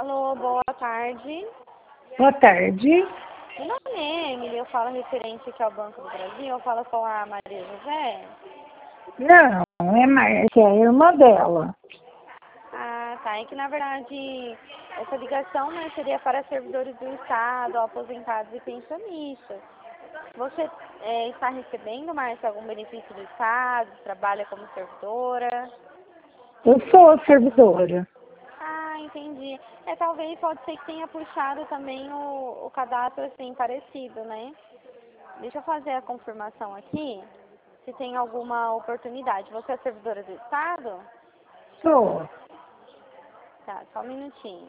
Alô, boa tarde. Boa tarde. Meu nome é Emily, eu falo referente aqui ao Banco do Brasil, eu falo com a Maria José. Não, é Márcia, é a irmã dela. Ah, tá. É que na verdade essa ligação, né, seria para servidores do Estado, aposentados e pensionistas. Você está recebendo, Márcia, algum benefício do Estado? Trabalha como servidora? Eu sou servidora. Ah, entendi. Talvez pode ser que tenha puxado também o cadastro assim parecido, né? Deixa eu fazer a confirmação aqui, se tem alguma oportunidade. Você é servidora do Estado? Sou. Tá, só um minutinho.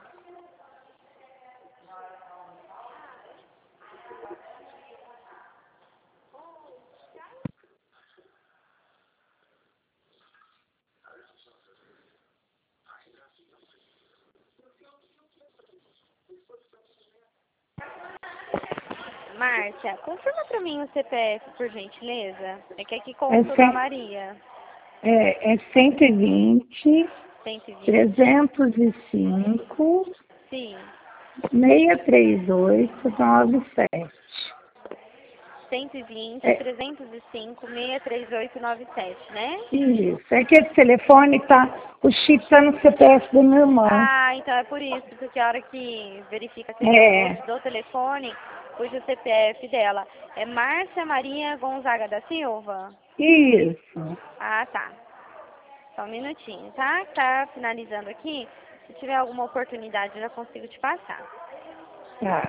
Márcia, confirma pra mim o CPF, por gentileza. É que aqui consta da Maria. É 120, 120. 305, Sim. 638, 97. 120, É, 305, 63897, né? isso. É que esse telefone o chip tá no CPF da minha irmã. Ah, então é por isso, porque a hora que verifica a CPF do telefone, puxa o CPF dela. É Márcia Maria Gonzaga da Silva? Isso. Ah, tá. Só um minutinho, tá? Tá finalizando aqui. Se tiver alguma oportunidade, eu já consigo te passar. Tá.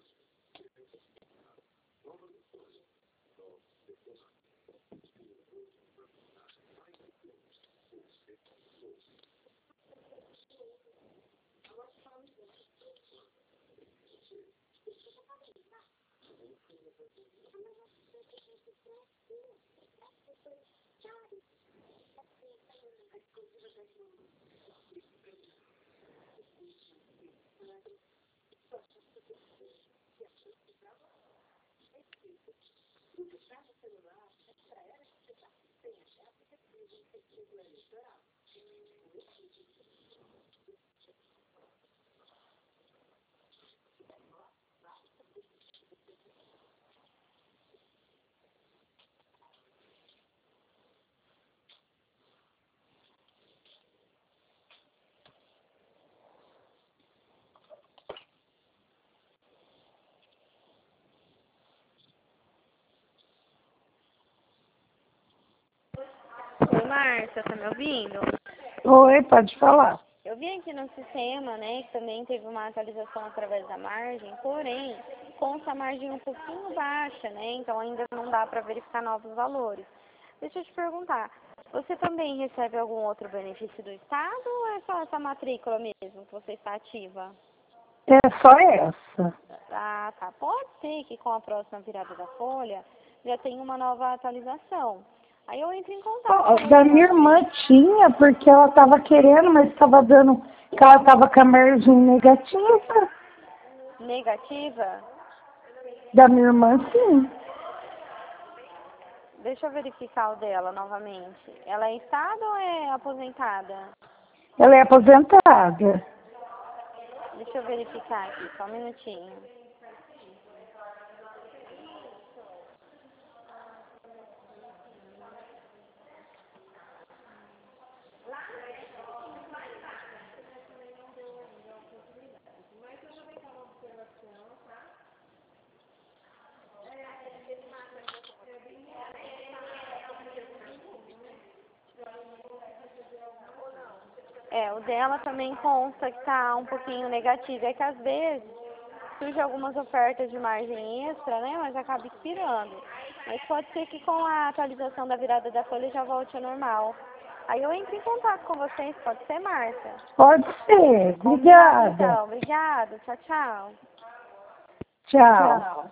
Oi, Márcia, tá me ouvindo? Oi, pode falar. Eu vi aqui no sistema, né, que também teve uma atualização através da margem, porém, consta a margem um pouquinho baixa, né, então ainda não dá para verificar novos valores. Deixa eu te perguntar, você também recebe algum outro benefício do Estado ou é só essa matrícula mesmo que você está ativa? É só essa. Ah, tá. Pode ser que com a próxima virada da folha já tenha uma nova atualização. Aí eu entro em contato com Da você minha irmã novamente. tinha, porque ela estava querendo, mas estava dando, que ela estava com a margem negativa. Negativa? Da minha irmã, sim. Deixa eu verificar o dela novamente. Ela é Estado ou é aposentada? Ela é aposentada. Deixa eu verificar aqui, só um minutinho. O dela também consta que está um pouquinho negativo. É que às vezes surgem algumas ofertas de margem extra, né? Mas acaba expirando. Mas pode ser que com a atualização da virada da folha já volte ao normal. Aí eu entro em contato com vocês, pode ser, Márcia? Pode ser. Combinado Obrigada. então. Obrigada. Tchau, tchau. Tchau.